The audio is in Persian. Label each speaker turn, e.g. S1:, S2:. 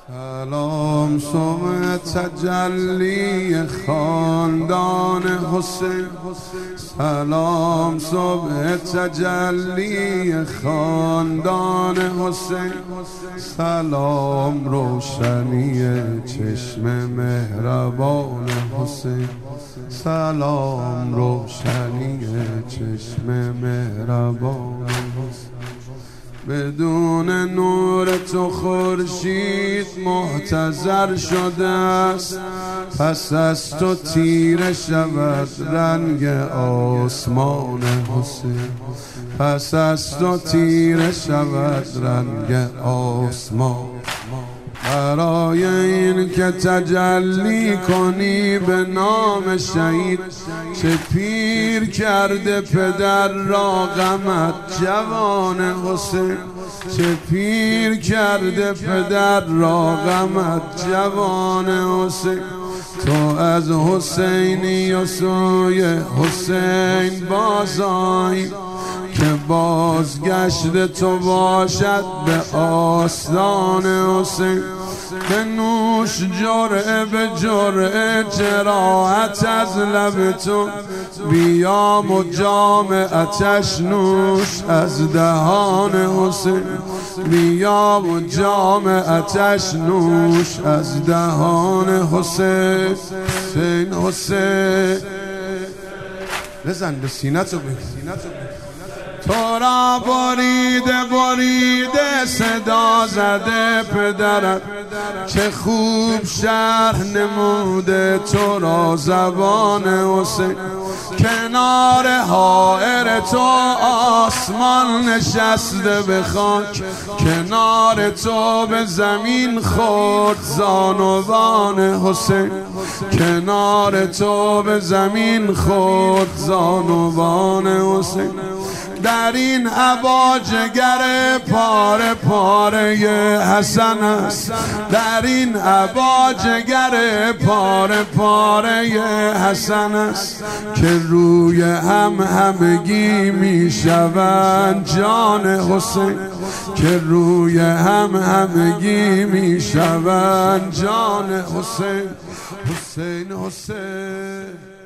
S1: سلام صبح تجلی خاندان حسین، سلام صبح تجلی خاندان حسین، سلام روشنی چشم مهربان حسین، سلام روشنی چشم مهربان حسین. بدون نور تو خورشید محتضر شده است، پس از تو تیره شود رنگ آسمان حسین، پس از تو تیره شود رنگ آسمان. برای این که تجلی کنی به نام شهید، چه پیر کرده پدر را غمت جوان حسین، چه پیر کرده پدر را غمت جوان حسین. تو از حسینی و سوی حسین بازآی، که بازگشت تو باشد به آستان حسین. بنوش جرعه به جرعه جراحت از لب تو، بیام و جام آتش نوش از دهان حسین، بیام و جام آتش نوش از دهان حسین. حسین حسین بزن به سینه‌تو بگو، تو را بریده بریده صدا زده پدرت، چه خوب شرح نموده تو را زبان حسین. کنار حائر تو آسمان نشسته به خاک، کنار تو به زمین خورد زانوان حسین، کنار تو به زمین خورد زانوان حسین. در این عبا جگر پاره پاره حسن است، در این عبا جگر پاره پاره حسن است، که روی هم همگی می شوند جان حسین، که روی هم همگی می شوند جان حسین. حسین حسین